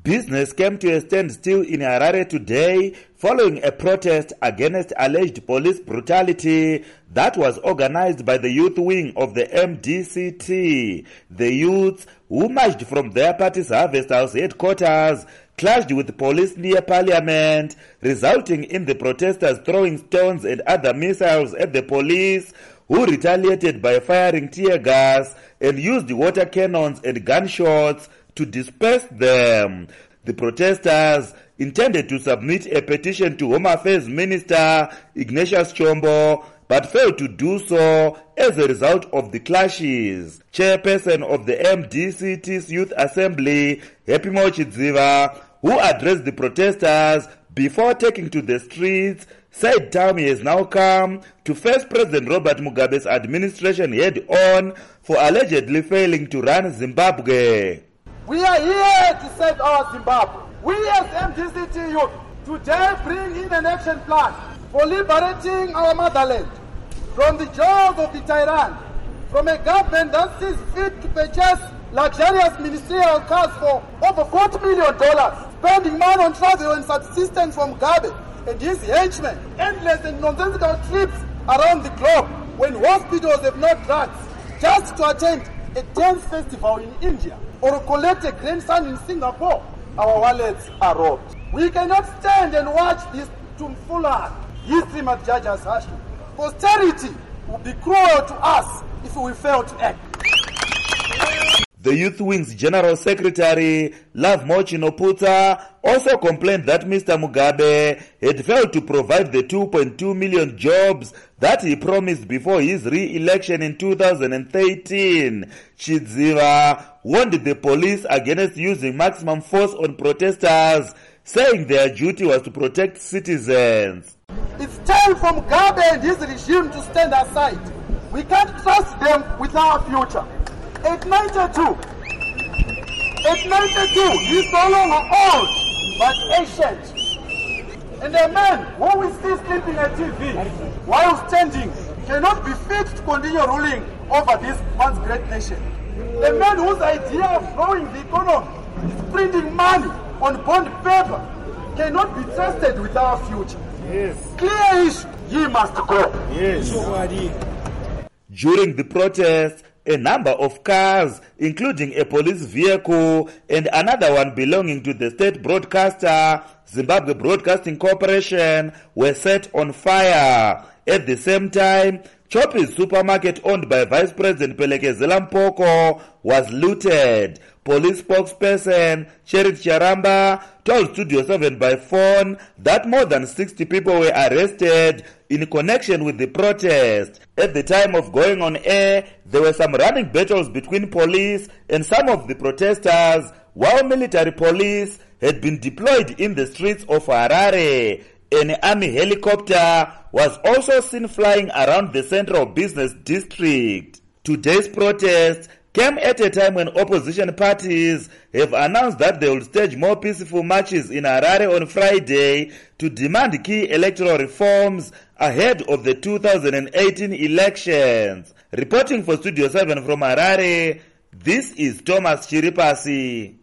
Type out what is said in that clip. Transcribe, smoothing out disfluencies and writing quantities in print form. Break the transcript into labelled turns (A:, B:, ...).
A: Business came to a standstill in Harare today following a protest against alleged police brutality that was organized by the youth wing of the MDCT. The youths, who marched from their party's Harvest House headquarters, clashed with police near Parliament, resulting in the protesters throwing stones and other missiles at the police, who retaliated by firing tear gas and used water cannons and gunshots to disperse them. The protesters intended to submit a petition to Home Affairs Minister Ignatius Chombo, but failed to do so as a result of the clashes. Chairperson of the MDCT's Youth Assembly, Happy Chidziva, who addressed the protesters before taking to the streets, said time has now come to face President Robert Mugabe's administration head-on for allegedly failing to run Zimbabwe.
B: We are here to save our Zimbabwe. We as MDCT youth today bring in an action plan for liberating our motherland from the jaws of the tyrant, from a government that sees fit to purchase luxurious ministerial cars for over $40 million, spending money on travel and subsistence from Mugabe and his henchmen, endless and nonsensical trips around the globe when hospitals have no drugs, just to attend a dance festival in India or collect a grandson in Singapore. Our wallets are robbed. We cannot stand and watch this tomfoolery. History must judge us harshly. Posterity will be cruel to us if we fail to act.
A: The Youth Wing's General Secretary, Love Mochinoputa, also complained that Mr. Mugabe had failed to provide the 2.2 million jobs that he promised before his re-election in 2013. Chidziva warned the police against using maximum force on protesters, saying their duty was to protect citizens.
B: It's time for Mugabe and his regime to stand aside. We can't trust them with our future. At 92, he's no longer old, but ancient. And a man who we see sleeping at TV while standing cannot be fit to continue ruling over this once great nation. A man whose idea of growing the economy is printing money on bond paper cannot be trusted with our future.
A: Yes.
B: Clear issue, he must go.
A: Yes. During the protest, a number of cars, including a police vehicle and another one belonging to the state broadcaster, Zimbabwe Broadcasting Corporation, were set on fire. At the same time, Choppy's supermarket owned by Vice President Phelekezela Mpoko was looted. Police spokesperson Cheryl Charamba told Studio 7 by phone that more than 60 people were arrested in connection with the protest. At the time of going on air, there were some running battles between police and some of the protesters, while military police had been deployed in the streets of Harare. An army helicopter was also seen flying around the central business district. Today's protest came at a time when opposition parties have announced that they will stage more peaceful marches in Harare on Friday to demand key electoral reforms ahead of the 2018 elections. Reporting for Studio 7 from Harare, this is Thomas Chiripasi.